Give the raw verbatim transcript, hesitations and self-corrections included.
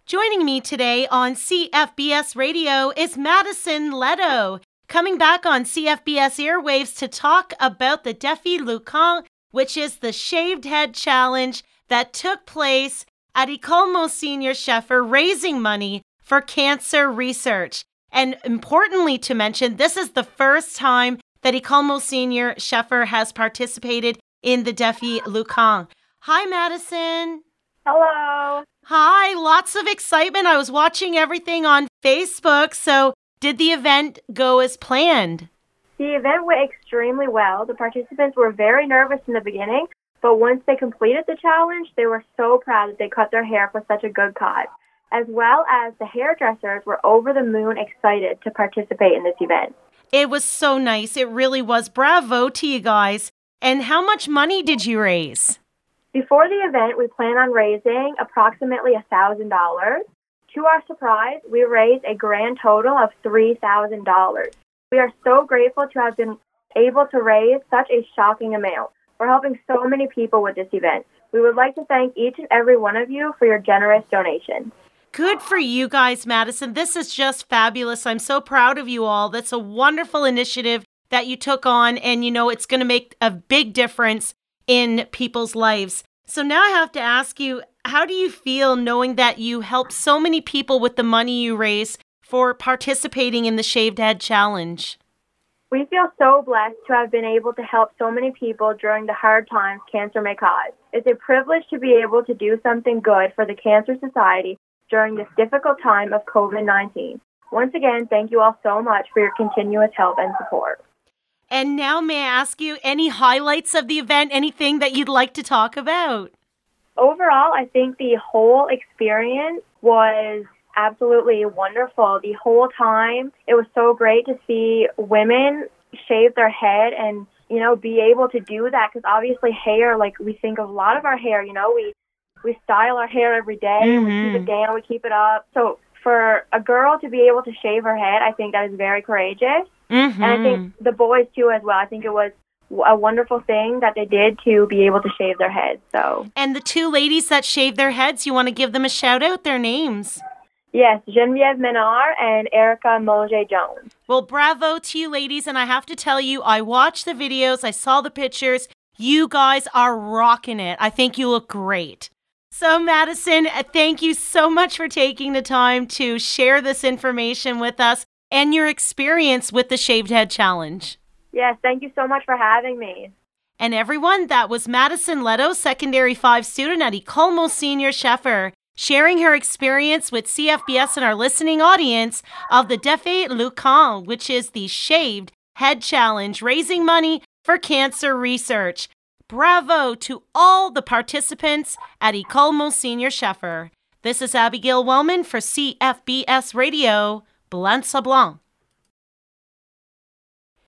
Joining me today on C F B S Radio is Madison Leto, coming back on C F B S airwaves to talk about the Défi Lucan, which is the shaved head challenge that took place at École Monseigneur Scheffer, raising money for cancer research. And importantly to mention, this is the first time that École Monseigneur Scheffer has participated in the Défi Lucan. Hi, Madison. Hello. Hi, lots of excitement. I was watching everything on Facebook. So did the event go as planned? The event went extremely well. The participants were very nervous in the beginning, but once they completed the challenge, they were so proud that they cut their hair for such a good cause, as well as the hairdressers were over the moon excited to participate in this event. It was so nice. It really was. Bravo to you guys. And how much money did you raise? Before the event, we plan on raising approximately one thousand dollars. To our surprise, we raised a grand total of three thousand dollars. We are so grateful to have been able to raise such a shocking amount. We're helping so many people with this event. We would like to thank each and every one of you for your generous donations. Good for you guys, Madison. This is just fabulous. I'm so proud of you all. That's a wonderful initiative that you took on, and you know it's going to make a big difference in people's lives. So now I have to ask you, how do you feel knowing that you helped so many people with the money you raised for participating in the Shaved Head Challenge? We feel so blessed to have been able to help so many people during the hard times cancer may cause. It's a privilege to be able to do something good for the Cancer Society during this difficult time of covid nineteen. Once again, thank you all so much for your continuous help and support. And now may I ask you any highlights of the event, anything that you'd like to talk about? Overall, I think the whole experience was absolutely wonderful. The whole time, it was so great to see women shave their head and, you know, be able to do that. Because obviously hair, like we think of a lot of our hair, you know, we, we style our hair every day, Mm-hmm. we keep it down, we keep it up. So for a girl to be able to shave her head, I think that is very courageous. Mm-hmm. And I think the boys, too, as well. I think it was a wonderful thing that they did to be able to shave their heads. So, And the two ladies that shaved their heads, you want to give them a shout out, their names? yes, Geneviève Menard and Erica Molger-Jones. Well, bravo to you ladies. And I have to tell you, I watched the videos, I saw the pictures. You guys are rocking it. I think you look great. So, Madison, thank you so much for taking the time to share this information with us and your experience with the Shaved Head Challenge. Yes, thank you so much for having me. And everyone, that was Madison Leto, Secondary five student at École Monseigneur Scheffer, sharing her experience with C F B S and our listening audience of the Défi Lucan, which is the Shaved Head Challenge, raising money for cancer research. Bravo to all the participants at École Monseigneur Scheffer. This is Abigail Wellman for C F B S Radio, Blanc Sablon.